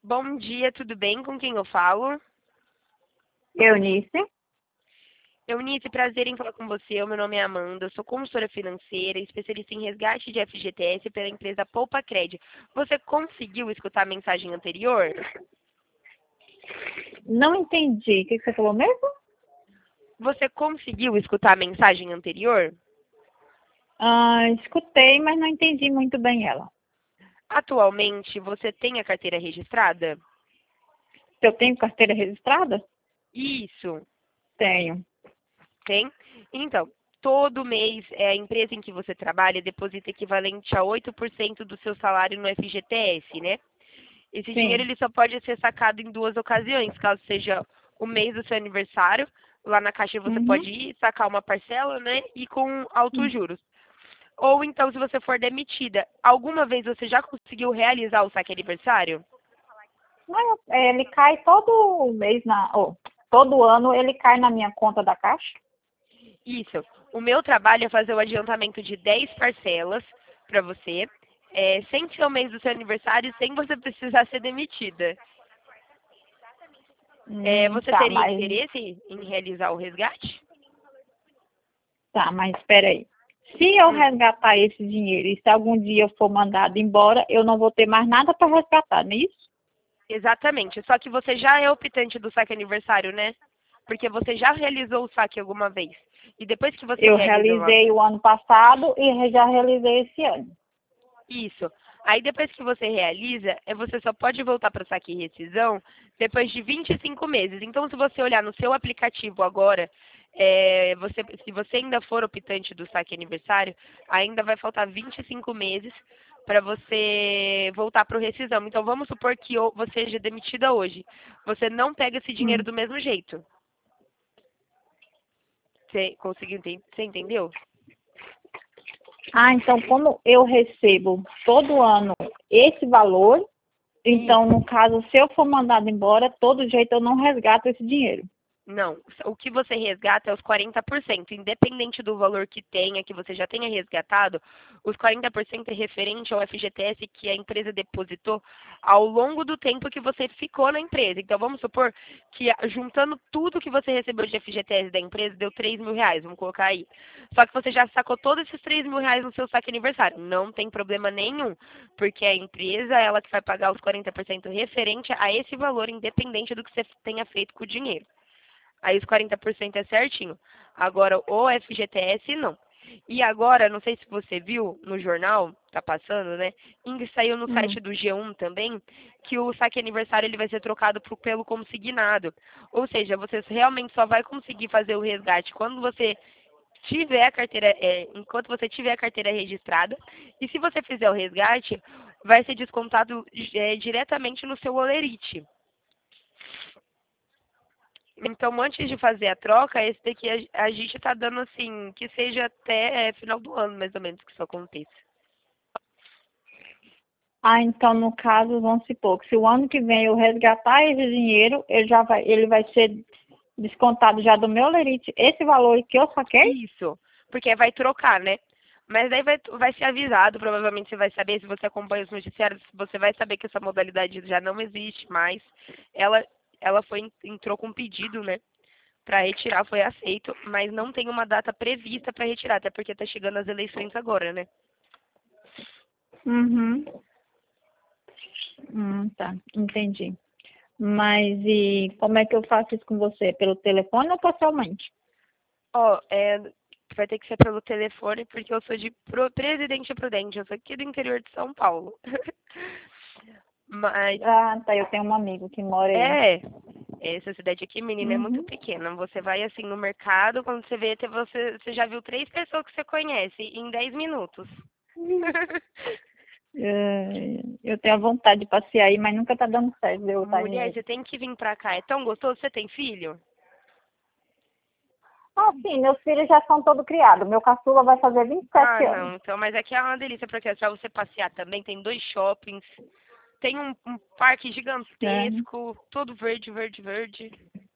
Bom dia, tudo bem? Com quem eu falo? Eunice. Eunice, prazer em falar com você. O meu nome é Amanda, eu sou consultora financeira, especialista em resgate de FGTS pela empresa Poupa Cred. Você conseguiu escutar a mensagem anterior? Não entendi. O que você falou mesmo? Você conseguiu escutar a mensagem anterior? Escutei, mas não entendi muito bem ela. Atualmente, você tem a carteira registrada? Se eu tenho carteira registrada? Isso, Tenho. tem? Então, todo mês a empresa em que você trabalha deposita equivalente a 8% do seu salário no FGTS, né? Esse dinheiro Sim. ele só pode ser sacado em duas ocasiões, caso seja o mês do seu aniversário, lá na Caixa você Uhum. pode ir sacar uma parcela, né, e com altos juros. Ou então, se você for demitida, alguma vez você já conseguiu realizar o saque aniversário? Não, ele cai todo mês todo ano ele cai na minha conta da Caixa. Isso. O meu trabalho é fazer o adiantamento de 10 parcelas para você, sem ser o mês do seu aniversário, sem você precisar ser demitida. Você Tá, teria mas interesse em realizar o resgate? espera aí. Se eu Hum. resgatar esse dinheiro e se algum dia eu for mandado embora, eu não vou ter mais nada para resgatar, não é isso? Exatamente. Só que você já é optante do saque aniversário, né? Porque você já realizou o saque alguma vez. E depois que você Eu realiza realizei o ano passado e já realizei esse ano. isso, aí depois que você realiza, você só pode voltar para o saque e rescisão depois de 25 meses. Então, se você olhar no seu aplicativo agora, se você ainda for optante do saque aniversário, ainda vai faltar 25 meses para você voltar para o rescisão. Então, vamos supor que você seja demitida hoje. Você não pega esse dinheiro Hum. do mesmo jeito. Você conseguiu entender? Você entendeu? Então como eu recebo todo ano esse valor, então Isso. no caso, se eu for mandado embora, todo jeito eu não resgato esse dinheiro. Não, o que você resgata é os 40%, independente do valor que tenha, que você já tenha resgatado, os 40% é referente ao FGTS que a empresa depositou ao longo do tempo que você ficou na empresa. Então, vamos supor que juntando tudo que você recebeu de FGTS da empresa, deu R$ 3.000, vamos colocar aí. Só que você já sacou todos esses R$ 3.000 no seu saque aniversário. Não tem problema nenhum, porque a empresa, ela que vai pagar os 40% referente a esse valor, independente do que você tenha feito com o dinheiro. Aí os 40% é certinho. Agora, o FGTS, não. E agora, não sei se você viu no jornal, tá passando, né? Saiu no site Hum. do G1 também, que o saque aniversário ele vai ser trocado pelo consignado. Ou seja, você realmente só vai conseguir fazer o resgate quando você tiver a carteira, enquanto você tiver a carteira registrada. E se você fizer o resgate, vai ser descontado diretamente no seu Olerite. Então, antes de fazer a troca, esse daqui a gente está dando assim, que seja até final do ano, mais ou menos, que isso aconteça. Então no caso, vamos supor que se o ano que vem eu resgatar esse dinheiro, ele vai ser descontado já do meu lerite, esse valor que eu saquei? Isso, porque vai trocar, né? Mas daí vai ser avisado, provavelmente você vai saber, se você acompanha os noticiários, você vai saber que essa modalidade já não existe mais. Ela, ela entrou com um pedido, né? Para retirar, foi aceito, mas não tem uma data prevista para retirar, até porque está chegando as eleições agora, né? Uhum. Tá, entendi. Mas e como é que eu faço isso com você? Pelo telefone ou pessoalmente? Ó, vai ter que ser pelo telefone, porque eu sou de Presidente Prudente, eu sou aqui do interior de São Paulo. Mas, Tá, eu tenho um amigo que mora aí. é, essa cidade aqui, menina, é muito Uhum. pequena. Você vai assim no mercado, quando você vê, você já viu 3 pessoas que você conhece em 10 minutos. Eu tenho a vontade de passear aí, mas nunca tá dando certo de eu estar indo Mulher, aí. você tem que vir pra cá. É tão gostoso. Você tem filho? Sim, meus filhos já são todos criados. Meu caçula vai fazer Ah, 27 anos. não. Então, mas aqui é uma delícia, porque é pra você passear também. Tem 2 shoppings. Tem um parque É. gigantesco, todo verde, verde, verde.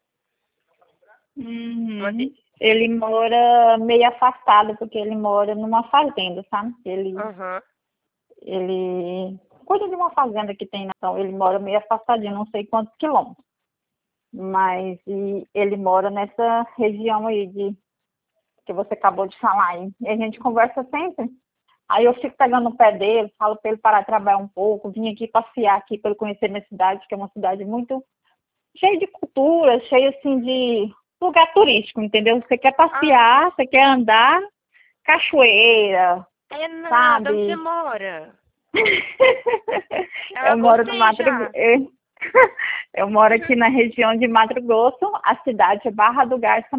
Uma Uhum. delícia. Ele mora meio afastado, porque ele mora numa fazenda, sabe? Aham. Ele cuida de uma fazenda que tem, então ele mora meio afastadinho, não sei quantos quilômetros. Mas ele mora nessa região aí que você acabou de falar aí. E a gente conversa sempre. Aí eu fico pegando no pé dele, falo para ele parar de trabalhar um pouco, vim aqui passear aqui para ele conhecer minha cidade, que é uma cidade muito cheia de cultura, cheia assim de lugar turístico, entendeu? Você quer passear, você quer andar, cachoeira, É nada, sabe? onde você mora? Eu moro no Gostei Mato já. Eu moro aqui na região de Mato Grosso, a cidade é Barra do Garça.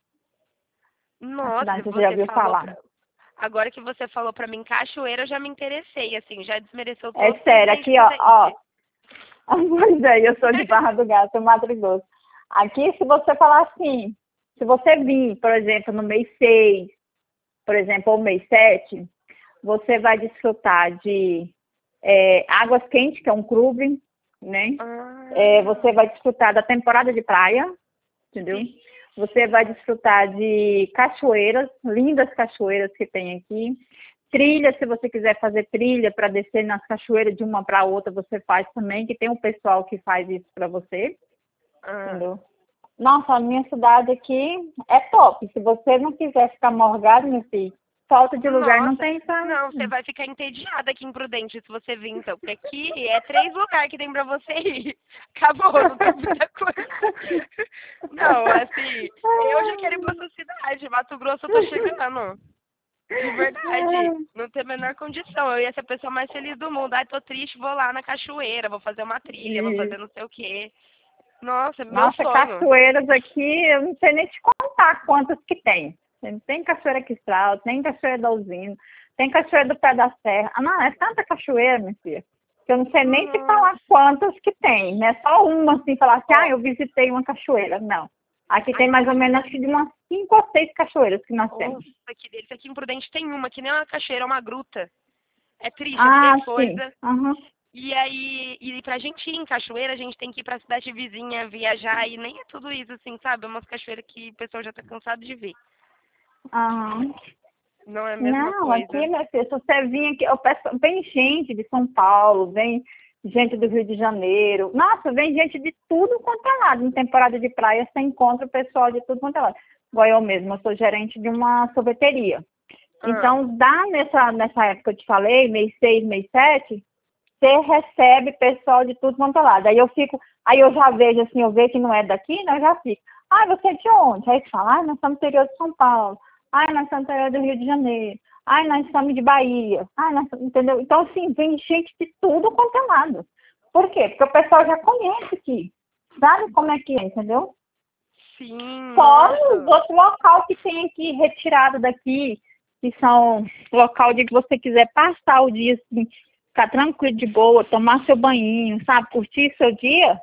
A Nossa, cidade você já você ouviu falou falar. pra... Agora que você falou pra mim cachoeira, eu já me interessei, assim, já desmereceu É todo o sério, Presidente aqui ó. Prudente. Pois é, eu sou de Barra do Garça, Mato Grosso. Aqui, se você falar assim, se você vir, por exemplo, no mês 6, por exemplo, ou mês 7, você vai desfrutar de águas quentes, que é um clube, né? Você vai desfrutar da temporada de praia, entendeu? Sim. Você vai desfrutar de cachoeiras, lindas cachoeiras que tem aqui. Trilha, se você quiser fazer trilha para descer nas cachoeiras de uma para outra, você faz também, que tem um pessoal que faz isso para você, entendeu? Nossa, a minha cidade aqui é top. Se você não quiser ficar morgado, meu filho, falta de lugar não Nossa, tem pra... não, você vai ficar entediada aqui em Prudente se você vir, então. Porque aqui é 3 lugares que tem pra você ir. Acabou, não tem muita coisa. Não, assim, eu já quero ir pra sua cidade. Mato Grosso eu tô chegando. De verdade, não tem a menor condição. Eu ia ser a pessoa mais feliz do mundo. Ai, tô triste, vou lá na cachoeira, vou fazer uma trilha, vou fazer não sei o quê. Nossa, meu Nossa, sonho. cachoeiras aqui, eu não sei nem te contar quantas que tem. Tem cachoeira Quistral, tem cachoeira da Usina, tem cachoeira do Pé da Serra. Ah, não, é tanta cachoeira, minha filha, que eu não sei nem te falar quantas que tem. Não é só uma, assim, falar assim, eu visitei uma cachoeira. Não. Aqui tem mais ou menos, acho que de umas 5 ou 6 cachoeiras que nós temos. Nossa, que delícia. Aqui em Prudente tem uma, que nem uma cachoeira, é uma gruta. É triste, é Ah, feia sim. coisa. Uhum. E aí, e pra gente ir em cachoeira, a gente tem que ir pra cidade vizinha viajar, e nem é tudo isso, assim, sabe? É umas cachoeiras que o pessoal já tá cansado de ver. Uhum. Não é a mesma Não, aqui, coisa. minha filha, se você vir aqui, eu peço, vem gente de São Paulo, vem gente do Rio de Janeiro. Nossa, vem gente de tudo quanto é lado. Em temporada de praia, você encontra o pessoal de tudo quanto é lado. Igual eu mesma, eu sou gerente de uma sorveteria. Então, nessa época que eu te falei, mês 6, mês 7, você recebe pessoal de tudo quanto é lado. Aí eu já vejo assim, eu vejo que não é daqui, né? Eu já fico. Você é de onde? Aí você fala, nós somos do interior de São Paulo. Nós somos do interior do Rio de Janeiro. Nós somos de Bahia. Entendeu? Então, assim, vem gente de tudo quanto é lado. Por quê? Porque o pessoal já conhece aqui. Sabe como é que é, entendeu? Sim, Fora os nossa. outros locais que tem aqui, retirado daqui, que são local de que você quiser passar o dia, assim, ficar tranquilo, de boa, tomar seu banhinho, sabe? Curtir seu dia.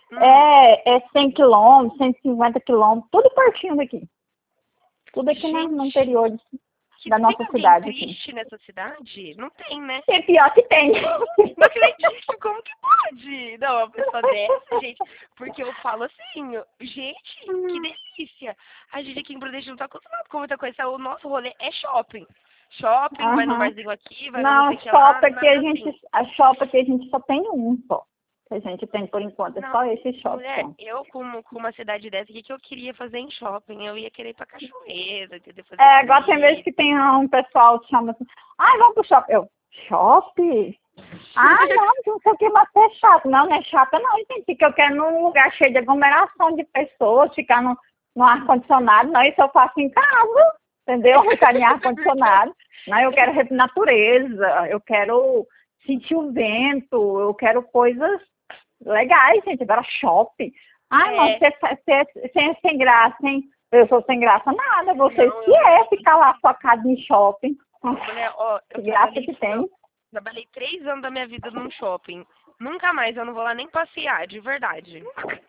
É 100 quilômetros, 150 quilômetros, tudo pertinho daqui. Tudo aqui no Gente, interior da tem nossa alguém cidade. Aqui. triste nessa cidade? Não tem, né? E pior que tem. Não acredito, como que pode? Não, uma pessoa dessa, gente, porque eu falo assim, gente, que delícia. A gente aqui em Prudente não tá acostumado com muita coisa. O nosso rolê é shopping. Shopping, vai no Uhum. barzinho aqui, vai no não Não, sei o que lá, nada assim. a shop aqui a gente só tem um só. Que a gente tem por enquanto, é Não, só esse shopping. mulher, Só. eu com uma cidade dessa, o que eu queria fazer em shopping? Eu ia querer ir pra cachoeira, entendeu? Fazer Agora tem vezes trilha. que tem um pessoal que chama assim, vamos pro shopping. Shopping? Não sei o que, mas é chato. Não é chata não, gente, porque eu quero num lugar cheio de aglomeração de pessoas, ficar no ar-condicionado. Não, isso eu faço em casa, entendeu? Ficar em ar-condicionado. Não, eu quero natureza, eu quero sentir o vento, eu quero coisas legais, gente. Agora shopping. Não, você é sem graça, hein? Eu sou sem graça nada, vocês Não, que é ficar lá focado em shopping. mulher, ó, Que graça que tem. Trabalhei 3 anos da minha vida num shopping. Nunca mais, eu não vou lá nem passear, de verdade.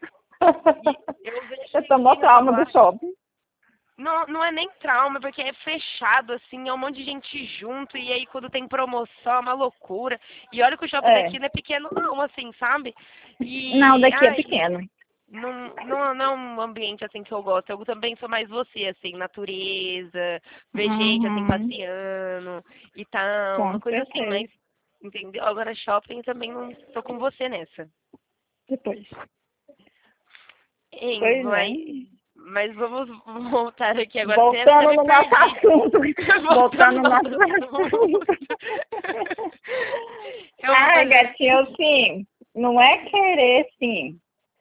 E eu vejo Eu tomou trauma do shopping. Não é nem trauma, porque é fechado, assim, é um monte de gente junto, e aí quando tem promoção é uma loucura. E olha que o shopping daqui não é pequeno não, assim, sabe? Não, E, daqui é pequeno. não é um ambiente, assim, que eu gosto. Eu também sou mais você, assim, natureza, ver gente, assim, passeando e tal, uma Com coisa assim, certeza. Entendeu? Agora shopping também não tô com você nessa. Depois. Hein, Pois é. mas vamos voltar aqui agora. Voltando Até me no nosso perdi. assunto. Voltando no Voltando ao nosso assunto. Eu vou Ai, fazer. gatinho, assim, não é querer, assim,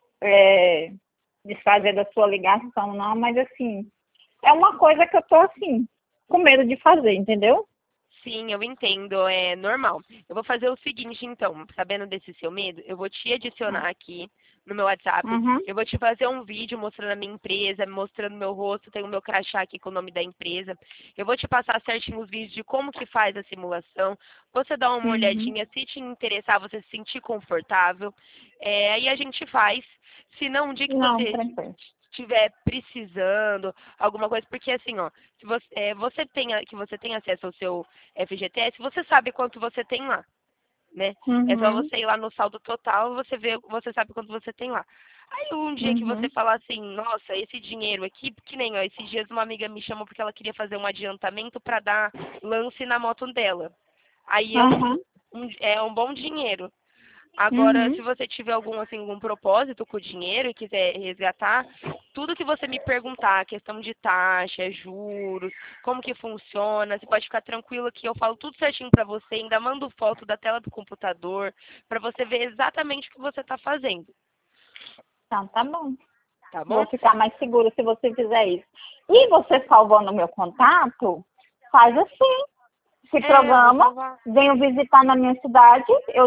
desfazer da sua ligação, não, mas, assim, é uma coisa que eu tô, assim, com medo de fazer, entendeu? Sim, eu entendo, é normal. Eu vou fazer o seguinte, então, sabendo desse seu medo, eu vou te adicionar aqui no meu WhatsApp. Uhum, Eu vou te fazer um vídeo mostrando a minha empresa, mostrando meu rosto, tem o meu crachá aqui com o nome da empresa. Eu vou te passar certinho os vídeos de como que faz a simulação. Você dá uma uhum. olhadinha, se te interessar, você se sentir confortável, aí a gente faz. Se não, um dia que Não, você tranquilo. estiver precisando, alguma coisa, porque assim, ó, se você, que você tem acesso ao seu FGTS, você sabe quanto você tem lá, né? É só Uhum, você ir lá no saldo total, você sabe quanto você tem lá. Aí um dia que você uhum, falar assim, nossa, esse dinheiro aqui, que nem, ó, esses dias uma amiga me chamou porque ela queria fazer um adiantamento para dar lance na moto dela. Aí uhum, é um bom dinheiro. Agora, se uhum. você tiver algum propósito com o dinheiro e quiser resgatar, tudo que você me perguntar, questão de taxa, juros, como que funciona, você pode ficar tranquilo que eu falo tudo certinho para você, ainda mando foto da tela do computador, para você ver exatamente o que você está fazendo, Então, tá bom. tá Vou bom? ficar mais seguro se você fizer isso. E você salvando o meu contato, faz assim. Se É, vou programa, salvar. venho visitar na minha cidade,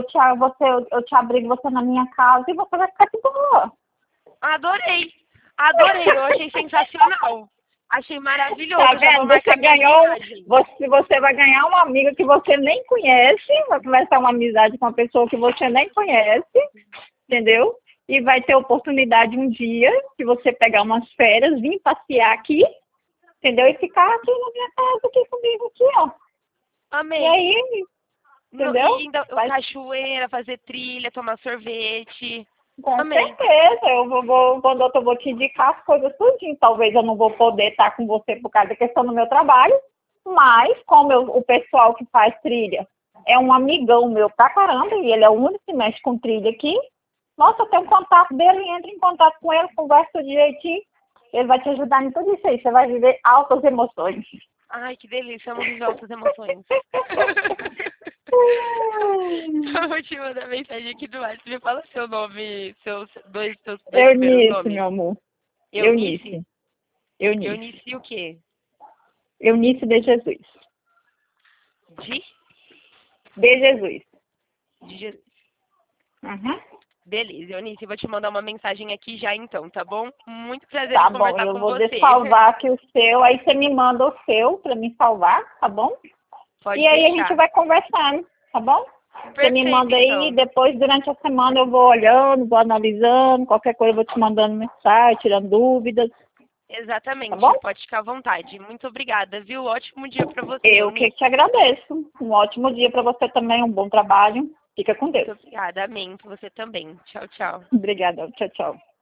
eu te abrigo você na minha casa e você vai ficar de boa. Adorei! Adorei, eu achei sensacional. Achei Tá maravilhoso, já vou vendo? marcar minha viagem. Você vai ganhar uma amiga que você nem conhece, vai começar uma amizade com uma pessoa que você nem conhece, entendeu? E vai ter oportunidade um dia de você pegar umas férias, vir passear aqui, entendeu? E ficar aqui na minha casa, aqui comigo, aqui, ó. E Amei. aí, E entendeu? ainda Vai. cachoeira, fazer trilha, tomar sorvete. Com Amei. certeza, quando eu vou te indicar as coisas tudinho. Talvez eu não vou poder estar com você por causa da questão do meu trabalho, mas como o pessoal que faz trilha é um amigão meu pra caramba, e ele é o único que mexe com trilha aqui, nossa, eu tenho um contato dele, entra em contato com ele, conversa direitinho, ele vai te ajudar em tudo isso aí, você vai viver altas emoções. Ai, que delícia, amo viver altas emoções. Só vou te mandar mensagem aqui do WhatsApp. Me fala seu nome, seus dois primeiros Eunice, nomes. meu amor, Eunice? Eunice, Eunice, Eunice o quê? Eunice de Jesus, De? de Jesus. De Jesus. Uhum. Beleza, Eunice, eu vou te mandar uma mensagem aqui já então, tá bom? Muito prazer em Tá bom, conversar eu com vou você. dessalvar aqui o seu, aí você me manda o seu para me salvar, tá bom? Pode E aí a gente deixar. vai conversando, tá bom? Você me Perfeito, manda aí, então. depois durante a semana eu vou olhando, vou analisando, qualquer coisa eu vou te mandando mensagem, tirando dúvidas, tá bom? Exatamente, pode ficar à vontade. Muito obrigada, viu? Ótimo dia para você, Eu que Eunice. te agradeço. Um ótimo dia para você também, um bom trabalho. Fica com Muito Deus. obrigada, amém. Pra você também. Tchau, tchau. Obrigada. Tchau, tchau.